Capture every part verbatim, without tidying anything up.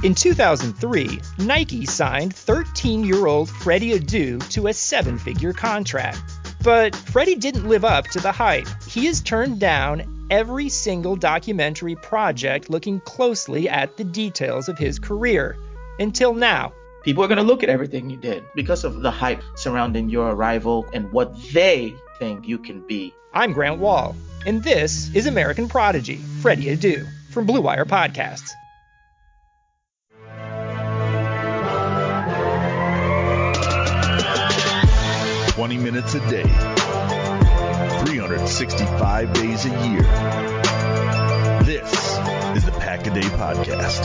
In two thousand three, Nike signed thirteen-year-old Freddie Adu to a seven-figure contract. But Freddie didn't live up to the hype. He has turned down every single documentary project looking closely at the details of his career. Until now. People are going to look at everything you did because of the hype surrounding your arrival and what they think you can be. I'm Grant Wall, and this is American Prodigy, Freddie Adu, from Blue Wire Podcasts. twenty minutes a day, three hundred sixty-five days a year. This is the Pack a Day Podcast.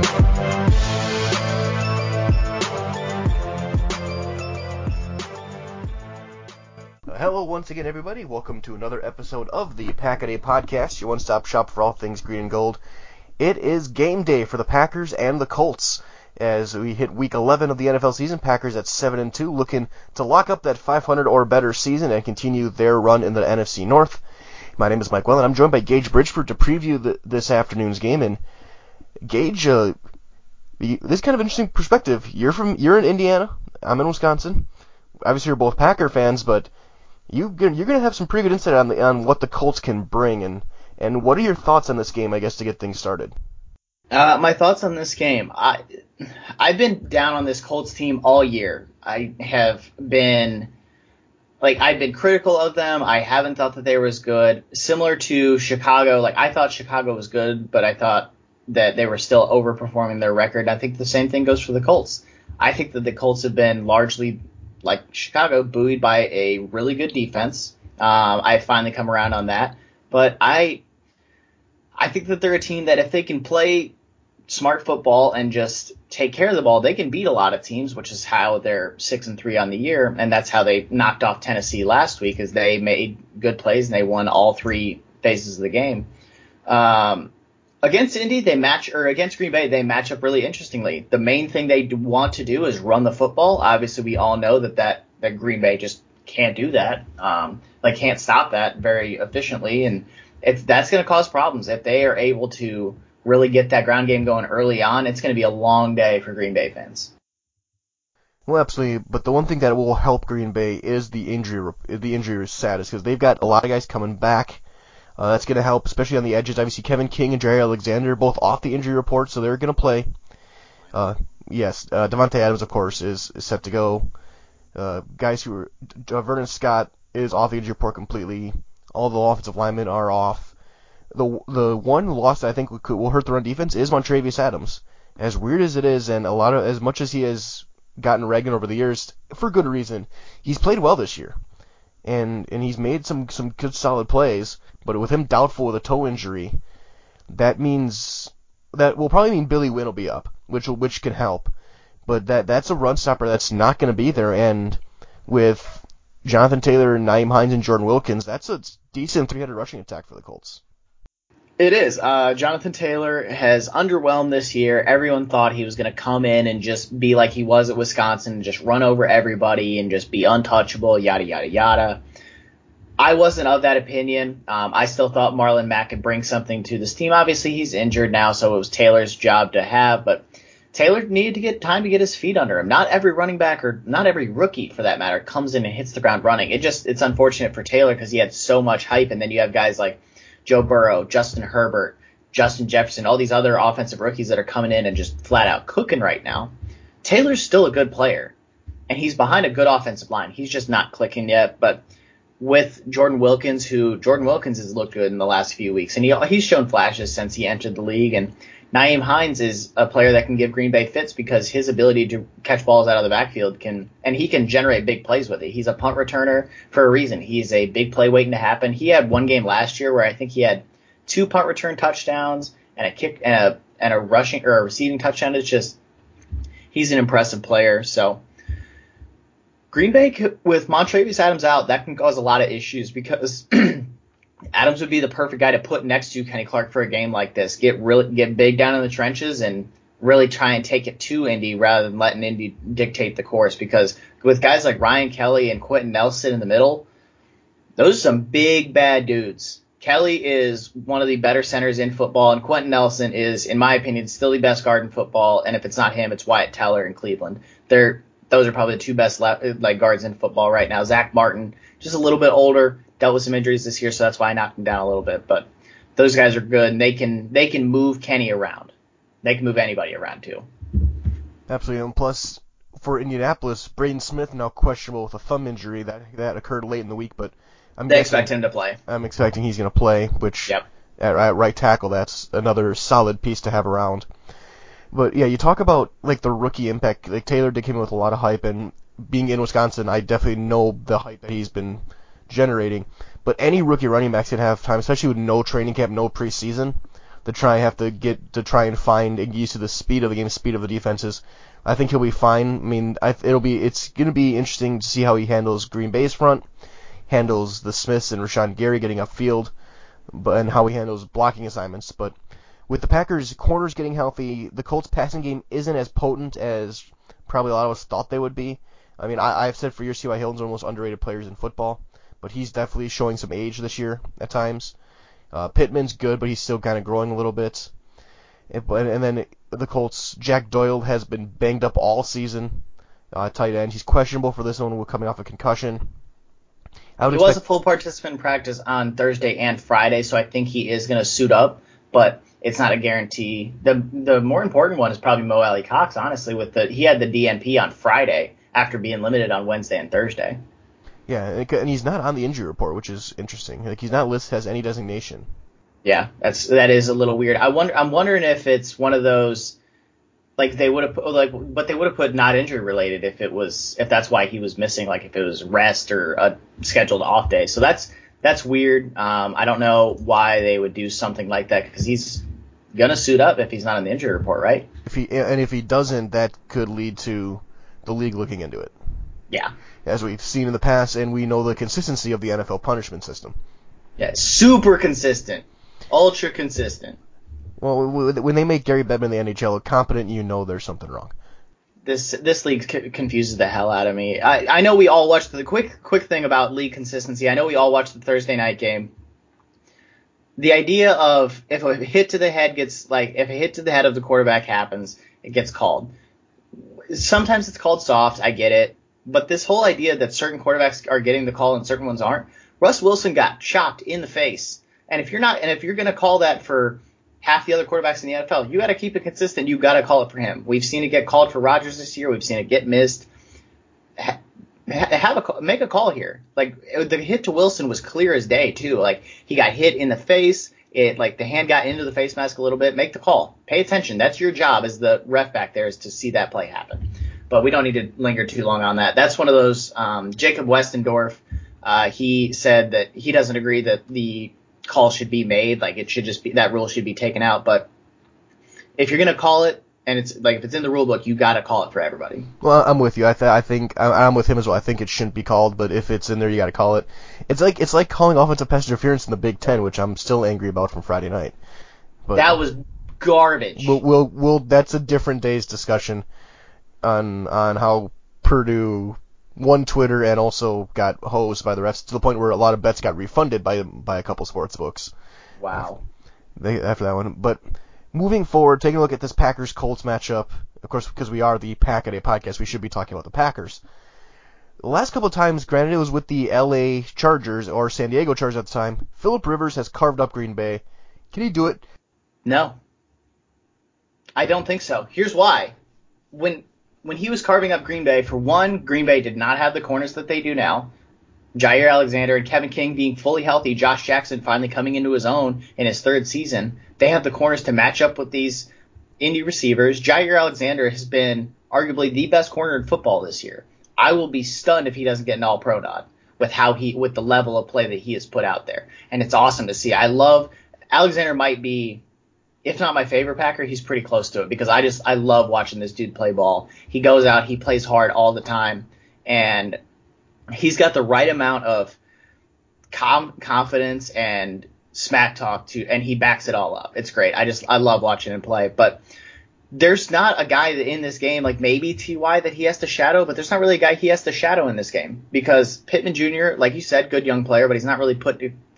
Uh, hello once again, everybody. Welcome to another episode of the Pack a Day Podcast, your one-stop shop for all things green and gold. It is game day for the Packers and the Colts. As we hit week eleven of the N F L season, Packers at seven and two, looking to lock up that five hundred or better season and continue their run in the N F C North. My name is Mike Wellen. I'm joined by Gage Bridgeford to preview the, this afternoon's game. And Gage, uh, this is kind of an interesting perspective. You're from you're in Indiana. I'm in Wisconsin. Obviously, you're both Packer fans, but you you're going to have some pretty good insight on the, on what the Colts can bring. And and what are your thoughts on this game? I guess to get things started. Uh, my thoughts on this game. I, I've been down on this Colts team all year. I have been, like, I've been critical of them. I haven't thought that they were as good. Similar to Chicago, like, I thought Chicago was good, but I thought that they were still overperforming their record. I think the same thing goes for the Colts. I think that the Colts have been largely, like Chicago, buoyed by a really good defense. Um, I finally come around on that. But I... I think that they're a team that if they can play smart football and just take care of the ball, they can beat a lot of teams, which is how they're six and three on the year, and that's how they knocked off Tennessee last week, is they made good plays and they won all three phases of the game. Um, against Indy, they match, or against Green Bay, they match up really interestingly. The main thing they want to do is run the football. Obviously, we all know that that, that Green Bay just can't do that. Um, they can't stop that very efficiently, and If that's going to cause problems. If they are able to really get that ground game going early on, it's going to be a long day for Green Bay fans. Well, absolutely. But the one thing that will help Green Bay is the injury the injury status, because they've got a lot of guys coming back. Uh, that's going to help, especially on the edges. Obviously, Kevin King and Jerry Alexander both off the injury report, so they're going to play. Uh, yes, uh, Devontae Adams, of course, is, is set to go. Uh, guys who are uh, Vernon Scott is off the injury report completely. All the offensive linemen are off. The the one loss I think will, will hurt the run defense is Montravius Adams. As weird as it is, and a lot of as much as he has gotten ragged over the years, for good reason, he's played well this year, and and he's made some some good solid plays. But with him doubtful with a toe injury, that means that will probably mean Billy Wynn will be up, which will, which can help. But that that's a run stopper that's not going to be there, and with Jonathan Taylor, Nyheim Hines, and Jordan Wilkins, that's a decent three hundred rushing attack for the Colts. It is. Uh, Jonathan Taylor has underwhelmed this year. Everyone thought he was going to come in and just be like he was at Wisconsin, and just run over everybody and just be untouchable, yada, yada, yada. I wasn't of that opinion. Um, I still thought Marlon Mack could bring something to this team. Obviously, he's injured now, so it was Taylor's job to have, but Taylor needed to get time to get his feet under him. Not every running back, or not every rookie for that matter, comes in and hits the ground running. It just it's unfortunate for Taylor because he had so much hype, and then you have guys like Joe Burrow, Justin Herbert, Justin Jefferson, all these other offensive rookies that are coming in and just flat out cooking right now. Taylor's still a good player, and he's behind a good offensive line. He's just not clicking yet. But with Jordan Wilkins, who Jordan Wilkins has looked good in the last few weeks, and he he's shown flashes since he entered the league, and Nyheim Hines is a player that can give Green Bay fits because his ability to catch balls out of the backfield can, and he can generate big plays with it. He's a punt returner for a reason. He's a big play waiting to happen. He had one game last year where I think he had two punt return touchdowns and a kick and a and a rushing or a receiving touchdown. It's just he's an impressive player. So Green Bay with Montravius Adams out, that can cause a lot of issues because Adams would be the perfect guy to put next to Kenny Clark for a game like this. Get really get big down in the trenches and really try and take it to Indy rather than letting Indy dictate the course. Because with guys like Ryan Kelly and Quentin Nelson in the middle, those are some big bad dudes. Kelly is one of the better centers in football, and Quentin Nelson is, in my opinion, still the best guard in football. And if it's not him, it's Wyatt Teller in Cleveland. They're those are probably the two best left, like guards in football right now. Zach Martin, just a little bit older, dealt with some injuries this year, so that's why I knocked him down a little bit. But those guys are good, and they can they can move Kenny around. They can move anybody around too. Absolutely, and plus for Indianapolis, Braden Smith now questionable with a thumb injury that that occurred late in the week, but I'm they guessing, expect him to play. I'm expecting he's going to play, which yep. at, at right tackle, that's another solid piece to have around. But yeah, you talk about like the rookie impact. Like Taylor did come in with a lot of hype, and being in Wisconsin, I definitely know the hype that he's been generating. But any rookie running backs can have time, especially with no training camp, no preseason, to try have to get to try and find and get used to the speed of the game, speed of the defenses. I think he'll be fine. I mean, I, it'll be it's going to be interesting to see how he handles Green Bay's front, handles the Smiths and Rashawn Gary getting upfield, but and how he handles blocking assignments. But with the Packers' corners getting healthy, the Colts' passing game isn't as potent as probably a lot of us thought they would be. I mean, I, I've said for years T Y. Hilton's one of the most underrated players in football, but he's definitely showing some age this year at times. Uh, Pittman's good, but he's still kind of growing a little bit. And, and then the Colts, Jack Doyle has been banged up all season. Uh, tight end, he's questionable for this one, coming off a concussion. I would he expect... was a full participant in practice on Thursday and Friday, so I think he is going to suit up, but it's not a guarantee. The the more important one is probably Mo Alley Cox, honestly. With the he had the D N P on Friday after being limited on Wednesday and Thursday. Yeah, and he's not on the injury report, which is interesting. Like he's not listed as any designation. Yeah, that's that is a little weird. I wonder. I'm wondering if it's one of those, like they would have like, but they would have put not injury related if it was if that's why he was missing, like if it was rest or a scheduled off day. So that's that's weird. Um, I don't know why they would do something like that because he's gonna suit up if he's not on the injury report, right? If he and if he doesn't, that could lead to the league looking into it. Yeah. As we've seen in the past, and we know the consistency of the N F L punishment system. Yeah, super consistent. Ultra consistent. Well, when they make Gary Bettman in the N H L competent, you know there's something wrong. This this league c- confuses the hell out of me. I, I know we all watched the quick quick thing about league consistency. I know we all watched the Thursday night game. The idea of if a hit to the head gets like if a hit to the head of the quarterback happens, it gets called. Sometimes it's called soft. I get it. But this whole idea that certain quarterbacks are getting the call and certain ones aren't. Russ Wilson got chopped in the face. And if you're not, and if you're going to call that for half the other quarterbacks in the N F L, you got to keep it consistent. You got to call it for him. We've seen it get called for Rodgers this year. We've seen it get missed. Ha- have a make a call here. Like the hit to Wilson was clear as day too. Like he got hit in the face. It like the hand got into the face mask a little bit. Make the call. Pay attention. That's your job as the ref back there is to see that play happen. But we don't need to linger too long on that. That's one of those. Um, Jacob Westendorf, uh, he said that he doesn't agree that the call should be made. Like it should just be that rule should be taken out. But if you're gonna call it, and it's like if it's in the rule book, you gotta call it for everybody. Well, I'm with you. I, th- I think I'm with him as well. I think it shouldn't be called, but if it's in there, you gotta call it. It's like it's like calling offensive pass interference in the Big Ten, which I'm still angry about from Friday night. But that was garbage. We'll, we'll, we'll that's a different day's discussion on on how Purdue won Twitter and also got hosed by the refs to the point where a lot of bets got refunded by by a couple sports books. Wow. They, after that one, but moving forward, taking a look at this Packers-Colts matchup, of course, because we are the Pack-A-Day podcast, we should be talking about the Packers. The last couple of times, granted it was with the L A Chargers or San Diego Chargers at the time, Phillip Rivers has carved up Green Bay. Can he do it? No. I don't think so. Here's why. When when he was carving up Green Bay, for one, Green Bay did not have the corners that they do now. Jair Alexander and Kevin King being fully healthy, Josh Jackson finally coming into his own in his third season. They have the corners to match up with these indie receivers. Jair Alexander has been arguably the best corner in football this year. I will be stunned if he doesn't get an all-pro nod with how he with the level of play that he has put out there. And it's awesome to see. I love Alexander might be, if not my favorite Packer, he's pretty close to it because I just I love watching this dude play ball. He goes out, he plays hard all the time, and he's got the right amount of com- confidence and smack talk to, and he backs it all up. It's great. I just I love watching him play. But there's not a guy that in this game, like maybe T Y that he has to shadow, but there's not really a guy he has to shadow in this game because Pittman Junior, like you said, good young player, but he's not really put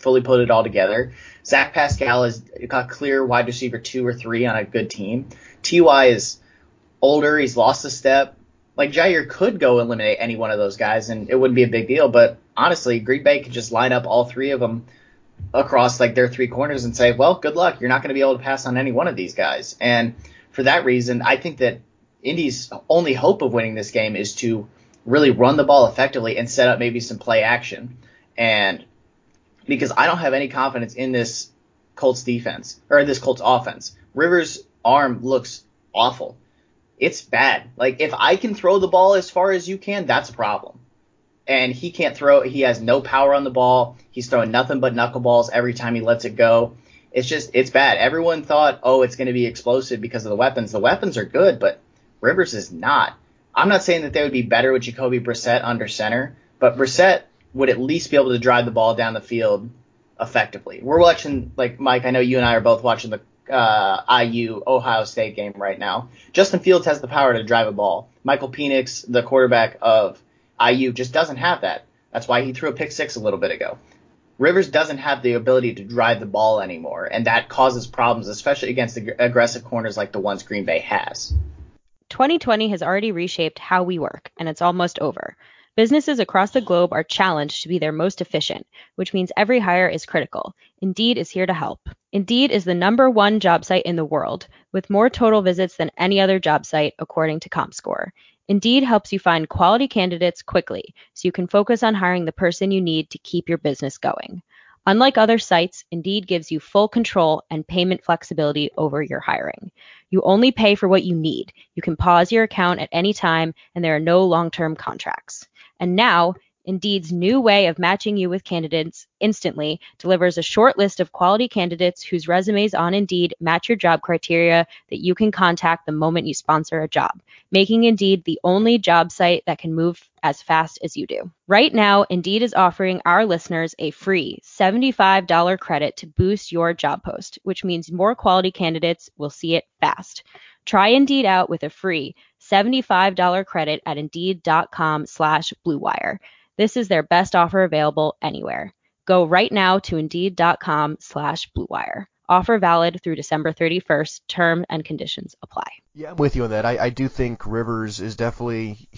fully put it all together. Zach Pascal is a clear wide receiver two or three on a good team. T Y is older. He's lost a step. Like, Jair could go eliminate any one of those guys, and it wouldn't be a big deal. But honestly, Green Bay could just line up all three of them across like their three corners and say, well, good luck. You're not going to be able to pass on any one of these guys. And for that reason, I think that Indy's only hope of winning this game is to really run the ball effectively and set up maybe some play action. And because I don't have any confidence in this Colts defense or this Colts offense. Rivers' arm looks awful. It's bad. Like, if I can throw the ball as far as you can, that's a problem. And he can't throw. He has no power on the ball. He's throwing nothing but knuckleballs every time he lets it go. It's just, it's bad. Everyone thought, oh, it's going to be explosive because of the weapons. The weapons are good, but Rivers is not. I'm not saying that they would be better with Jacoby Brissett under center, but Brissett would at least be able to drive the ball down the field effectively. We're watching, like, Mike, I know you and I are both watching the uh, I U Ohio State game right now. Justin Fields has the power to drive a ball. Michael Penix, the quarterback of I U, just doesn't have that. That's why he threw a pick six a little bit ago. Rivers doesn't have the ability to drive the ball anymore, and that causes problems, especially against the aggressive corners like the ones Green Bay has. twenty twenty has already reshaped how we work, and it's almost over. Businesses across the globe are challenged to be their most efficient, which means every hire is critical. Indeed is here to help. Indeed is the number one job site in the world, with more total visits than any other job site, according to ComScore. Indeed helps you find quality candidates quickly, so you can focus on hiring the person you need to keep your business going. Unlike other sites, Indeed gives you full control and payment flexibility over your hiring. You only pay for what you need. You can pause your account at any time, and there are no long-term contracts. And now, Indeed's new way of matching you with candidates instantly delivers a short list of quality candidates whose resumes on Indeed match your job criteria that you can contact the moment you sponsor a job, making Indeed the only job site that can move as fast as you do. Right now, Indeed is offering our listeners a free seventy-five dollars credit to boost your job post, which means more quality candidates will see it fast. Try Indeed out with a free seventy-five dollars credit at Indeed.com slash Blue Wire. This is their best offer available anywhere. Go right now to Indeed.com slash Blue Wire. Offer valid through December thirty-first. Term and conditions apply. Yeah, I'm with you on that. I, I do think Rivers is definitely,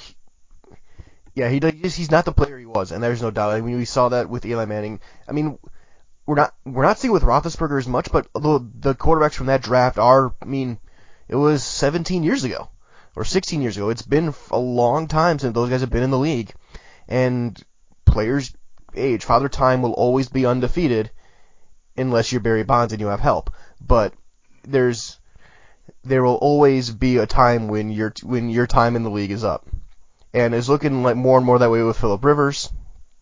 yeah, he he's not the player he was, and there's no doubt. I mean, we saw that with Eli Manning. I mean, we're not we're not seeing with Roethlisberger as much, but the, the quarterbacks from that draft are, I mean, it was seventeen years ago or sixteen years ago. It's been a long time since those guys have been in the league. And players age. Father Time will always be undefeated unless you're Barry Bonds and you have help. But there's there will always be a time when your when your time in the league is up. And it's looking like more and more that way with Phillip Rivers.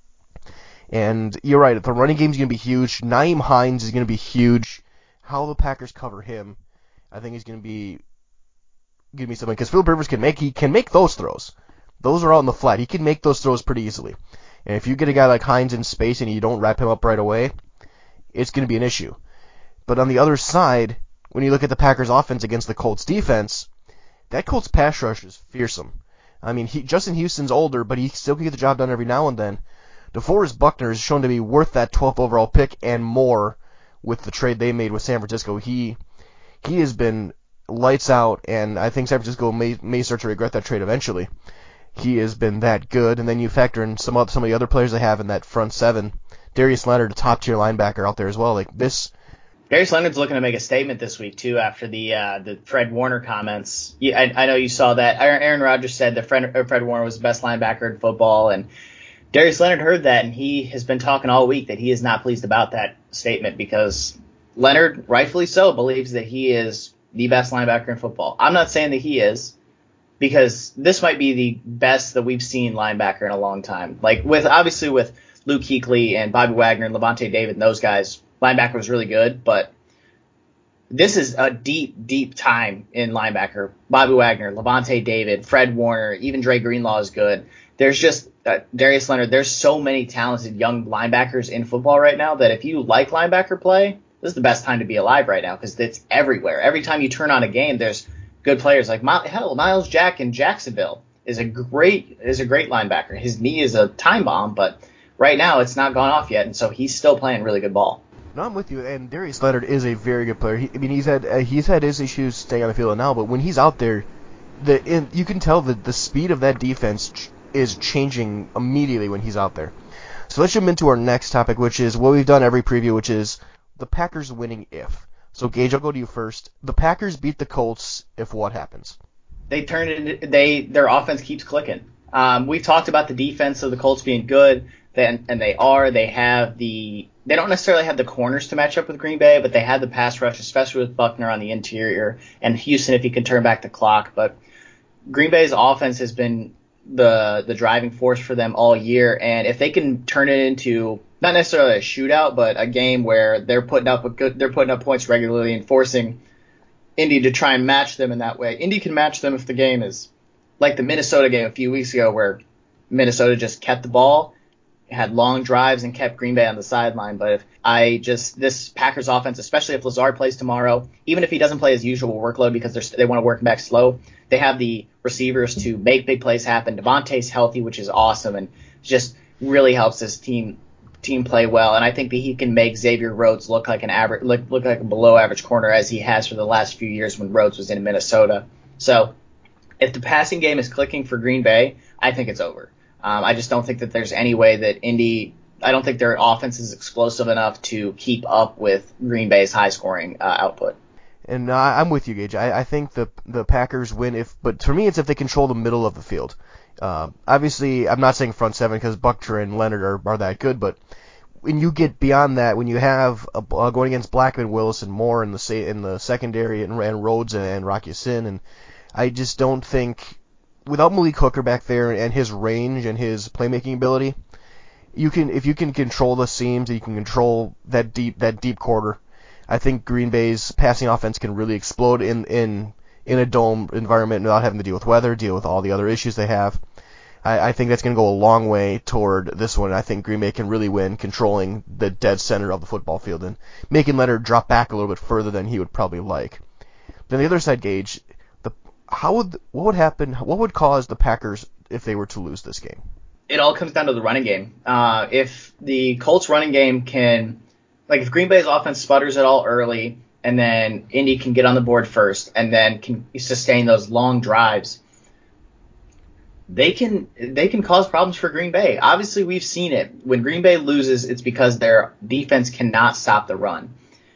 And you're right, the running game is going to be huge. Nyheim Hines is going to be huge. How the Packers cover him, I think, is going to be give me something, because Phillip Rivers can make he can make those throws. Those are out in the flat. He can make those throws pretty easily. And if you get a guy like Hines in space and you don't wrap him up right away, it's going to be an issue. But on the other side, when you look at the Packers' offense against the Colts' defense, that Colts pass rush is fearsome. I mean, he, Justin Houston's older, but he still can get the job done every now and then. DeForest Buckner is shown to be worth that twelfth overall pick and more with the trade they made with San Francisco. He he has been lights out, and I think San Francisco may may start to regret that trade eventually. He has been that good, and then you factor in some of some of the other players they have in that front seven. Darius Leonard, a top tier linebacker out there as well. Like this, Darius Leonard's looking to make a statement this week too after the uh, the Fred Warner comments. Yeah, I, I know you saw that. Aaron Rodgers said that Fred, Fred Warner was the best linebacker in football, and Darius Leonard heard that, and he has been talking all week that he is not pleased about that statement because Leonard, rightfully so, believes that he is the best linebacker in football. I'm not saying that he is, because this might be the best that we've seen linebacker in a long time. Like with obviously with Luke Kuechly and Bobby Wagner and Levante David and those guys, linebacker was really good, but this is a deep, deep time in linebacker. Bobby Wagner, Levante David, Fred Warner, even Dre Greenlaw is good. There's just uh, Darius Leonard. There's so many talented young linebackers in football right now that if you like linebacker play, this is the best time to be alive right now because it's everywhere. Every time you turn on a game, there's good players like hell. Miles Jack in Jacksonville is a great is a great linebacker. His knee is a time bomb, but right now it's not gone off yet, and so he's still playing really good ball. No, I'm with you. And Darius Leonard is a very good player. He, I mean, he's had uh, he's had his issues staying on the field now, but when he's out there, the in, you can tell that the speed of that defense ch- is changing immediately when he's out there. So let's jump into our next topic, which is what we've done every preview, which is the Packers winning if. So Gage, I'll go to you first. The Packers beat the Colts if what happens? They turn it. They their offense keeps clicking. Um, we've talked about the defense of the Colts being good, then and they are. They have the. They don't necessarily have the corners to match up with Green Bay, but they have the pass rush, especially with Buckner on the interior, and Houston if he can turn back the clock. But Green Bay's offense has been the the driving force for them all year, and if they can turn it into not necessarily a shootout, but a game where they're putting up a good, they're putting up points regularly and forcing Indy to try and match them in that way. Indy can match them if the game is like the Minnesota game a few weeks ago, where Minnesota just kept the ball, had long drives, and kept Green Bay on the sideline. But if I just this Packers offense, especially if Lazard plays tomorrow, even if he doesn't play his usual workload because they're, they want to work him back slow, they have the receivers to make big plays happen. Devontae's healthy, which is awesome, and just really helps this team team play well. And I think that he can make Xavier Rhodes look like an average, look, look like a below average corner as he has for the last few years when Rhodes was in Minnesota. So if the passing game is clicking for Green Bay, I think it's over. Um, I just don't think that there's any way that Indy – I don't think their offense is explosive enough to keep up with Green Bay's high-scoring uh, output. And uh, I'm with you, Gage. I, I think the the Packers win if – but for me, it's if they control the middle of the field. Uh, obviously, I'm not saying front seven because Buckner and Leonard are, are that good, but when you get beyond that, when you have a, uh, going against Blackman, Willis, and Moore in the in the secondary, and, and Rhodes and, and Rocky Sin, and I just don't think – without Malik Hooker back there and his range and his playmaking ability, you can if you can control the seams, you can control that deep that deep quarter. I think Green Bay's passing offense can really explode in in in a dome environment without having to deal with weather, deal with all the other issues they have. I, I think that's going to go a long way toward this one. I think Green Bay can really win controlling the dead center of the football field and making Leonard drop back a little bit further than he would probably like. Then the other side, Gage, the how would what would happen? What would cause the Packers if they were to lose this game? It all comes down to the running game. Uh, if the Colts running game can, like if Green Bay's offense sputters it all early, and then Indy can get on the board first, and then can sustain those long drives, they can they can cause problems for Green Bay. Obviously, we've seen it. When Green Bay loses, it's because their defense cannot stop the run.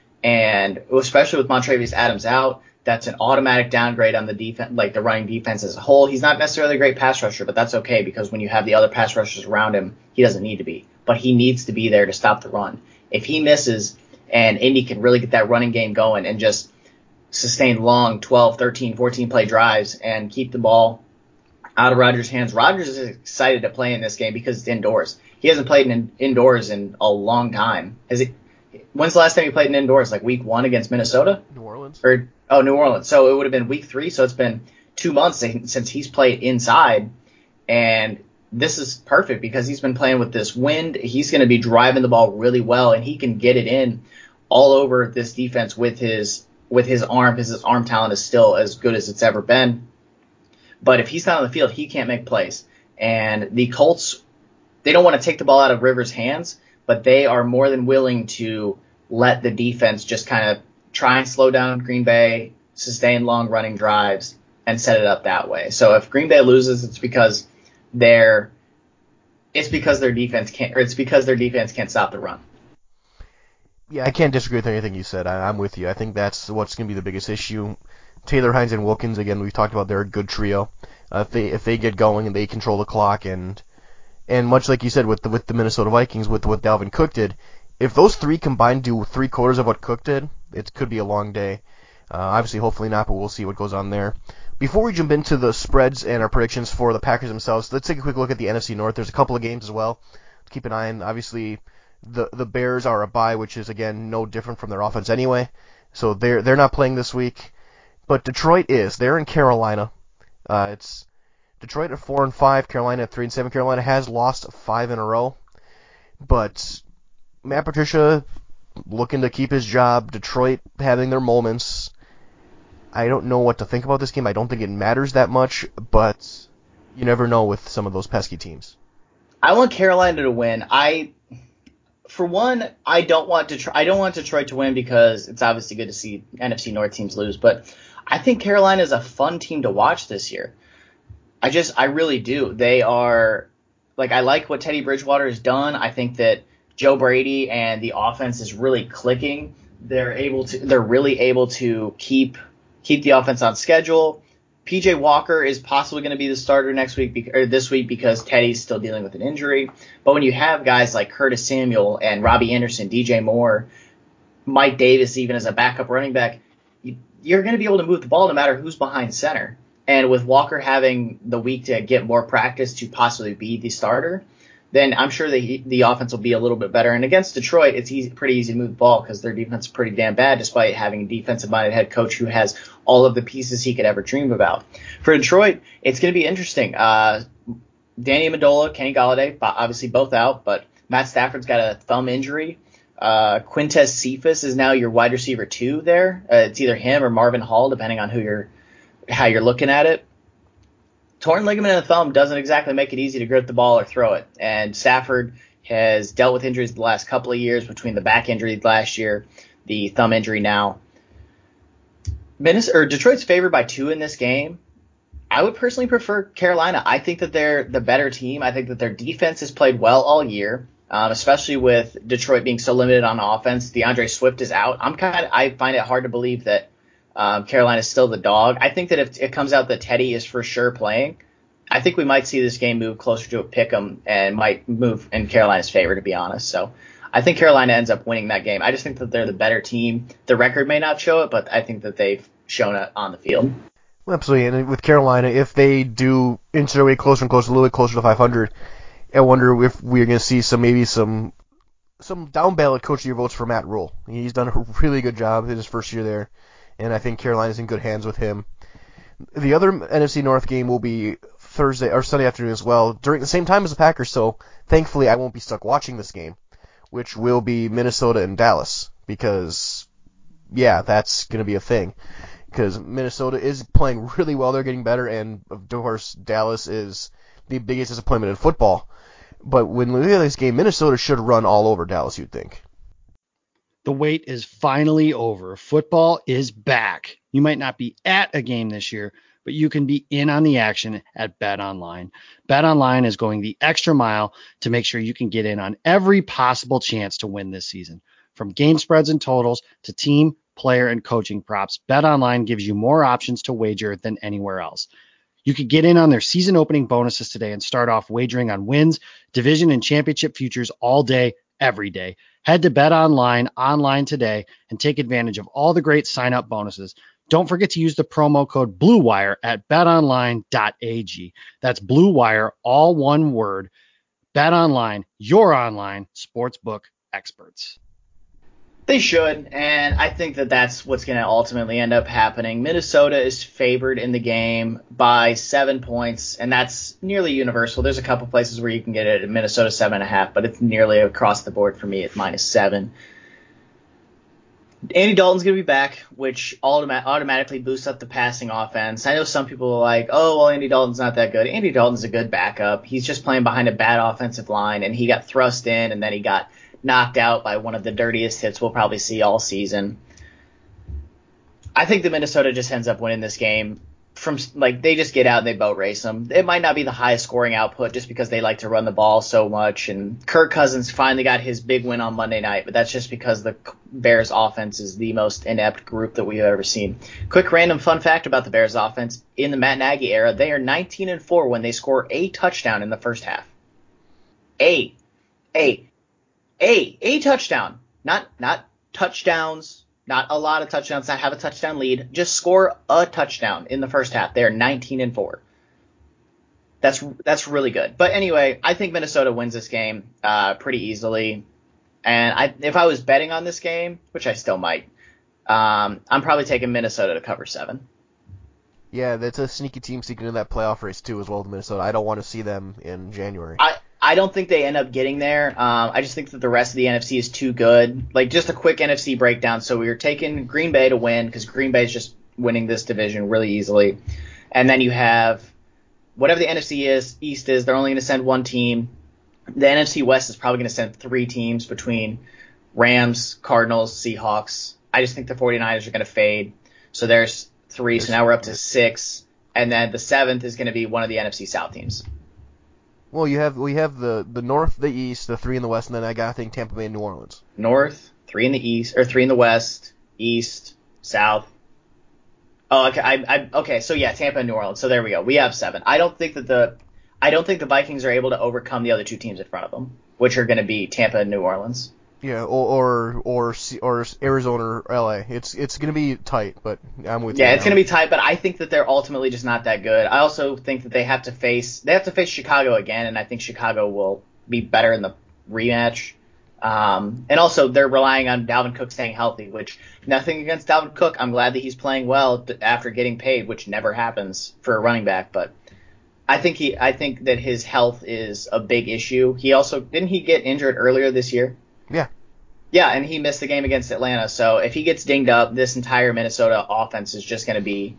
And especially with Montravius Adams out, that's an automatic downgrade on the defense, like the running defense as a whole. He's not necessarily a great pass rusher, but that's okay because when you have the other pass rushers around him, he doesn't need to be. But he needs to be there to stop the run. If he misses and Indy can really get that running game going and just sustain long twelve, thirteen, fourteen play drives and keep the ball out of Rodgers' hands. Rodgers is excited to play in this game because it's indoors. He hasn't played in indoors in a long time. Has he? When's the last time he played in indoors? Like week one against Minnesota? New Orleans. Or oh, New Orleans. So it would have been week three. So it's been two months since he's played inside, and this is perfect because he's been playing with this wind. He's going to be driving the ball really well, and he can get it in all over this defense with his with his arm. His, his arm talent is still as good as it's ever been. But if he's not on the field, he can't make plays. And the Colts, they don't want to take the ball out of Rivers' hands, but they are more than willing to let the defense just kind of try and slow down Green Bay, sustain long running drives, and set it up that way. So if Green Bay loses, it's because they're it's because their defense can't, or it's because their defense can't stop the run. Yeah, I can't disagree with anything you said. I, I'm with you. I think that's what's going to be the biggest issue. Taylor, Hines, and Wilkins, again, we've talked about they're a good trio. Uh, if they if they get going and they control the clock, and and much like you said with the with the Minnesota Vikings, with what Dalvin Cook did, if those three combined do three quarters of what Cook did, it could be a long day. Uh, obviously, hopefully not, but we'll see what goes on there. Before we jump into the spreads and our predictions for the Packers themselves, let's take a quick look at the N F C North. There's a couple of games as well to keep an eye on. Obviously, the the Bears are a bye, which is again no different from their offense anyway, so they're they're not playing this week. But Detroit is. They're in Carolina. Uh, it's Detroit at four and five, Carolina at three and seven. Carolina has lost five in a row, but Matt Patricia looking to keep his job. Detroit having their moments. I don't know what to think about this game. I don't think it matters that much, but you never know with some of those pesky teams. I want Carolina to win. I, for one, I don't want Detroit. I don't want Detroit to win because it's obviously good to see N F C North teams lose. But I think Carolina is a fun team to watch this year. I just, I really do. They are, like, I like what Teddy Bridgewater has done. I think that Joe Brady and the offense is really clicking. They're able to, they're really able to keep keep the offense on schedule. P J Walker is possibly going to be the starter next week or this week because Teddy's still dealing with an injury. But when you have guys like Curtis Samuel and Robbie Anderson, D J Moore, Mike Davis, even as a backup running back, you're going to be able to move the ball no matter who's behind center. And with Walker having the week to get more practice to possibly be the starter, then I'm sure the the offense will be a little bit better. And against Detroit, it's easy, pretty easy to move the ball because their defense is pretty damn bad, despite having a defensive-minded head coach who has all of the pieces he could ever dream about. For Detroit, it's going to be interesting. Uh, Danny Amendola, Kenny Golladay, obviously both out, but Matt Stafford's got a thumb injury. Uh, Quintez Cephas is now your wide receiver two there. Uh, it's either him or Marvin Hall, depending on who you're, how you're looking at it. Torn ligament in the thumb doesn't exactly make it easy to grip the ball or throw it. And Stafford has dealt with injuries the last couple of years between the back injury last year, the thumb injury now. Minnesota, or Detroit's favored by two in this game. I would personally prefer Carolina. I think that they're the better team. I think that their defense has played well all year, um, especially with Detroit being so limited on offense. DeAndre Swift is out. I'm kind of, I find it hard to believe that Um, Carolina is still the dog. I think that if it comes out that Teddy is for sure playing, I think we might see this game move closer to a pick'em and might move in Carolina's favor, to be honest. So I think Carolina ends up winning that game. I just think that they're the better team. The record may not show it, but I think that they've shown it on the field. Well, absolutely. And with Carolina, if they do inch their way closer and closer, a little bit closer to five hundred, I wonder if we're going to see some maybe some some down ballot coach of year votes for Matt Rule. He's done a really good job in his first year there. And I think Carolina's in good hands with him. The other N F C North game will be Thursday or Sunday afternoon as well, during the same time as the Packers. So thankfully, I won't be stuck watching this game, which will be Minnesota and Dallas, because yeah, that's going to be a thing. Because Minnesota is playing really well, they're getting better, and of course Dallas is the biggest disappointment in football. But when we look at this game, Minnesota should run all over Dallas, you'd think. The wait is finally over. Football is back. You might not be at a game this year, but you can be in on the action at BetOnline. BetOnline is going the extra mile to make sure you can get in on every possible chance to win this season. From game spreads and totals to team, player, and coaching props, BetOnline gives you more options to wager than anywhere else. You could get in on their season opening bonuses today and start off wagering on wins, division, and championship futures all day, every day. Head to BetOnline online today and take advantage of all the great sign-up bonuses. Don't forget to use the promo code BlueWire at bet online dot a g. That's BlueWire, all one word. BetOnline, your online sportsbook experts. They should, and I think that that's what's going to ultimately end up happening. Minnesota is favored in the game by seven points, and that's nearly universal. There's a couple places where you can get it at Minnesota seven and a half, but it's nearly across the board for me at minus seven. Andy Dalton's going to be back, which automa- automatically boosts up the passing offense. I know some people are like, oh, well, Andy Dalton's not that good. Andy Dalton's a good backup. He's just playing behind a bad offensive line, and he got thrust in, and then he got knocked out by one of the dirtiest hits we'll probably see all season. I think that Minnesota just ends up winning this game. From like they just get out and they boat race them. It might not be the highest scoring output just because they like to run the ball so much. And Kirk Cousins finally got his big win on Monday night, but that's just because the Bears offense is the most inept group that we've ever seen. Quick random fun fact about the Bears offense: in the Matt Nagy era, they are nineteen and four when they score a touchdown in the first half. A, a, a, a touchdown, not not touchdowns. Not a lot of touchdowns, not have a touchdown lead. Just score a touchdown in the first half. They're nineteen and four. That's that's really good. But anyway, I think Minnesota wins this game uh, pretty easily. And I, if I was betting on this game, which I still might, um, I'm probably taking Minnesota to cover seven. Yeah, that's a sneaky team sneaking in that playoff race too as well, Minnesota. I don't want to see them in January. I, I don't think they end up getting there. Um, I just think that the rest of the N F C is too good. Like, just a quick N F C breakdown. So we were taking Green Bay to win because Green Bay is just winning this division really easily. And then you have whatever the N F C is, East is, they're only going to send one team. the N F C West is probably going to send three teams between Rams, Cardinals, Seahawks. I just think the 49ers are going to fade. So there's three. So now we're up to six. And then the seventh is going to be one of the N F C South teams. Well, you have we have the, the North, the East, the three in the West, and then I got I think Tampa Bay and New Orleans. North, three in the East, or three in the West, East, South. Oh, okay. I, I okay. So yeah, Tampa and New Orleans. So there we go. We have seven. I don't think that the I don't think the Vikings are able to overcome the other two teams in front of them, which are going to be Tampa and New Orleans. Yeah, or or or, or Arizona or L A. It's it's going to be tight, but I'm with yeah, you. Yeah, it's going to be tight, but I think that they're ultimately just not that good. I also think that they have to face they have to face Chicago again, and I think Chicago will be better in the rematch. Um, and also they're relying on Dalvin Cook staying healthy, which nothing against Dalvin Cook. I'm glad that he's playing well after getting paid, which never happens for a running back, but I think he I think that his health is a big issue. He also didn't he get injured earlier this year? Yeah. Yeah, and he missed the game against Atlanta. So if he gets dinged up, this entire Minnesota offense is just going to be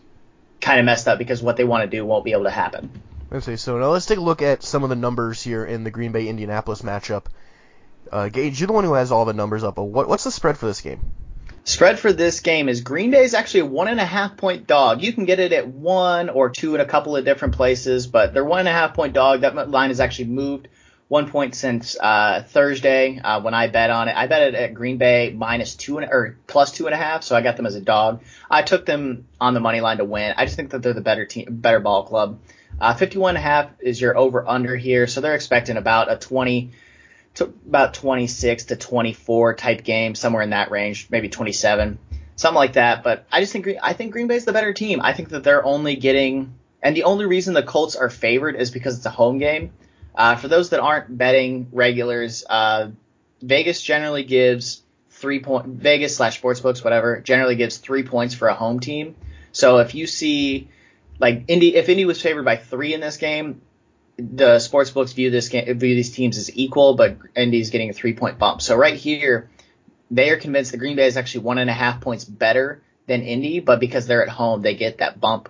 kind of messed up because what they want to do won't be able to happen. Okay, so now let's take a look at some of the numbers here in the Green Bay-Indianapolis matchup. Uh, Gage, you're the one who has all the numbers up. What, what's the spread for this game? Spread for this game is Green Bay is actually a one and a half point dog. You can get it at one or two in a couple of different places, but they're one and a half point dog. That line has actually moved one point since uh, Thursday uh, when I bet on it. I bet it at Green Bay minus two and, or plus two and a half, so I got them as a dog. I took them on the money line to win. I just think that they're the better team, better ball club. Uh, fifty-one and a half is your over under here, so they're expecting about a twenty to about twenty-six to twenty-four type game, somewhere in that range, maybe twenty-seven, something like that. But I just think I think Green Bay's the better team. I think that they're only getting, and the only reason the Colts are favored is because it's a home game. Uh, for those that aren't betting regulars, uh, Vegas generally gives three point Vegas slash sportsbooks, whatever, generally gives three points for a home team. So if you see like Indy, if Indy was favored by three in this game, the sportsbooks view this game, view these teams as equal, but Indy's getting a three point bump. So right here, they are convinced that Green Bay is actually one and a half points better than Indy, but because they're at home, they get that bump.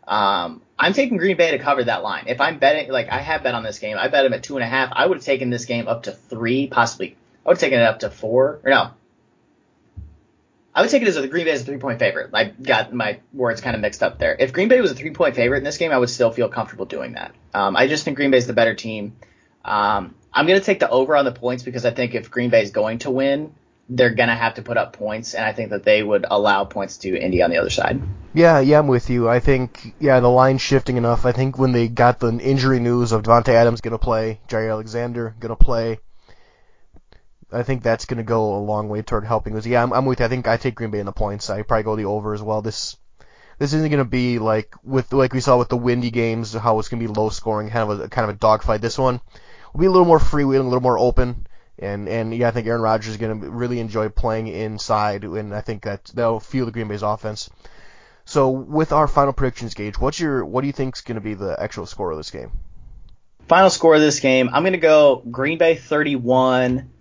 Um, I'm taking Green Bay to cover that line. If I'm betting, like I have bet on this game, I bet them at two and a half. I would have taken this game up to three, possibly. I would have taken it up to four, or no. I would take it as a Green Bay as a three-point favorite. I got my words kind of mixed up there. If Green Bay was a three-point favorite in this game, I would still feel comfortable doing that. Um, I just think Green Bay's the better team. Um, I'm going to take the over on the points because I think if Green Bay is going to win, they're going to have to put up points, and I think that they would allow points to Indy on the other side. Yeah, yeah, I'm with you. I think, yeah, the line's shifting enough. I think when they got the injury news of Devontae Adams going to play, Jair Alexander going to play, I think that's going to go a long way toward helping us. Yeah, I'm, I'm with you. I think I take Green Bay in the points. I probably go the over as well. This this isn't going to be like with like we saw with the windy games, how it's going to be low scoring, kind of a kind of a dogfight. This one will be a little more freewheeling, a little more open. And, and yeah, I think Aaron Rodgers is going to really enjoy playing inside, and I think that that'll fuel the Green Bay's offense. So with our final predictions, Gage, what's your what do you think is going to be the actual score of this game? Final score of this game, I'm going to go Green Bay thirty-one,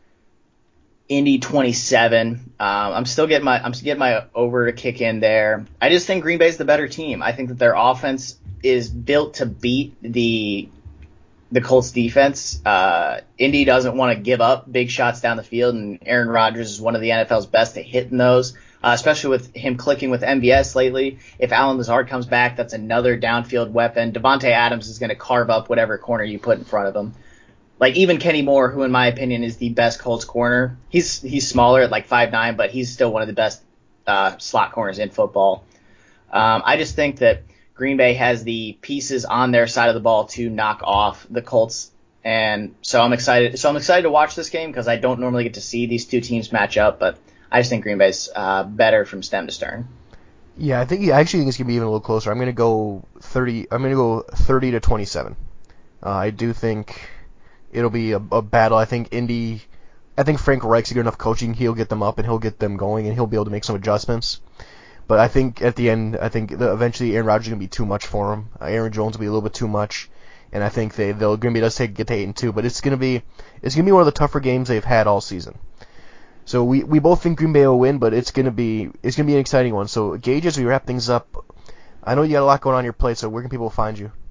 Indy twenty-seven. Um, I'm still getting my I'm still getting my over to kick in there. I just think Green Bay's the better team. I think that their offense is built to beat the the Colts defense. Uh, Indy doesn't want to give up big shots down the field, and Aaron Rodgers is one of the N F L's best at hitting those, uh, especially with him clicking with M V S lately. If Allen Lazard comes back, that's another downfield weapon. Devontae Adams is going to carve up whatever corner you put in front of him. Like even Kenny Moore, who in my opinion is the best Colts corner, he's he's smaller at like five nine, but he's still one of the best uh, slot corners in football. Um, I just think that Green Bay has the pieces on their side of the ball to knock off the Colts, and so I'm excited. So I'm excited to watch this game because I don't normally get to see these two teams match up, but I just think Green Bay's uh, better from stem to stern. Yeah, I think I actually think it's gonna be even a little closer. I'm gonna go thirty. I'm gonna go thirty to twenty-seven. Uh, I do think it'll be a, a battle. I think Indy. I think Frank Reich's good enough coaching. He'll get them up and he'll get them going and he'll be able to make some adjustments. But I think at the end, I think the, eventually Aaron Rodgers is going to be too much for him. Uh, Aaron Jones will be a little bit too much, and I think they they'll Green Bay does take get to eight and two. But it's going to be it's going to be one of the tougher games they've had all season. So we, we both think Green Bay will win, but it's going to be it's going to be an exciting one. So Gage, as we wrap things up, I know you got a lot going on your plate. So where can people find you?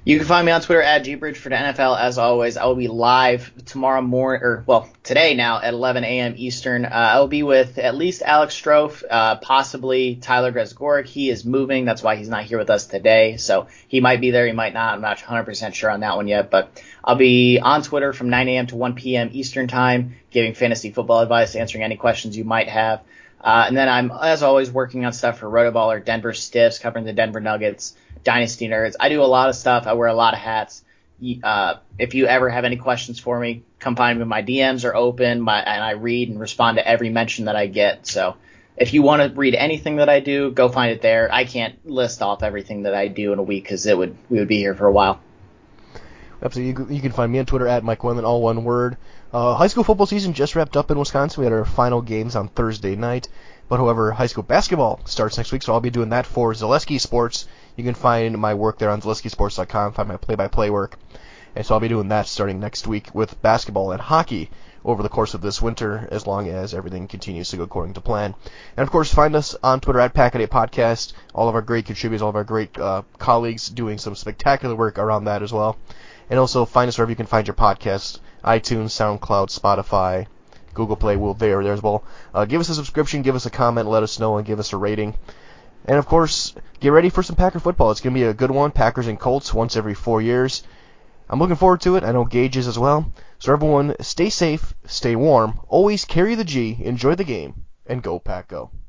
You can find me on Twitter at Gbridge for the N F L. As always, I will be live tomorrow morning, or well, today now at eleven a.m. Eastern. Uh, I will be with at least Alex Strofe, uh, possibly Tyler Gresgoric. He is moving. That's why he's not here with us today. So he might be there, he might not. I'm not one hundred percent sure on that one yet. But I'll be on Twitter from nine a.m. to one p.m. Eastern time, giving fantasy football advice, answering any questions you might have. Uh, and then I'm, as always, working on stuff for Rotoballer, Denver Stiffs, covering the Denver Nuggets, Dynasty Nerds. I do a lot of stuff. I wear a lot of hats. Uh, if you ever have any questions for me, come find me. My D Ms are open, my, and I read and respond to every mention that I get. So if you want to read anything that I do, go find it there. I can't list off everything that I do in a week because it would we would be here for a while. Absolutely. You can find me on Twitter at Mike Wendland, all one word. Uh, high school football season just wrapped up in Wisconsin. We had our final games on Thursday night. But however, high school basketball starts next week, so I'll be doing that for Zaleski Sports. You can find my work there on Zaleski Sports dot com, find my play-by-play work. And so I'll be doing that starting next week with basketball and hockey over the course of this winter, as long as everything continues to go according to plan. And of course, find us on Twitter at Packaday Podcast. All of our great contributors, all of our great uh, colleagues doing some spectacular work around that as well. And also find us wherever you can find your podcasts, iTunes, SoundCloud, Spotify, Google Play, we'll there, there as well. Uh, give us a subscription, give us a comment, let us know, and give us a rating. And of course, get ready for some Packer football. It's going to be a good one. Packers and Colts once every four years. I'm looking forward to it. I know Gage is as well. So everyone, stay safe, stay warm, always carry the G, enjoy the game, and go Pack Go.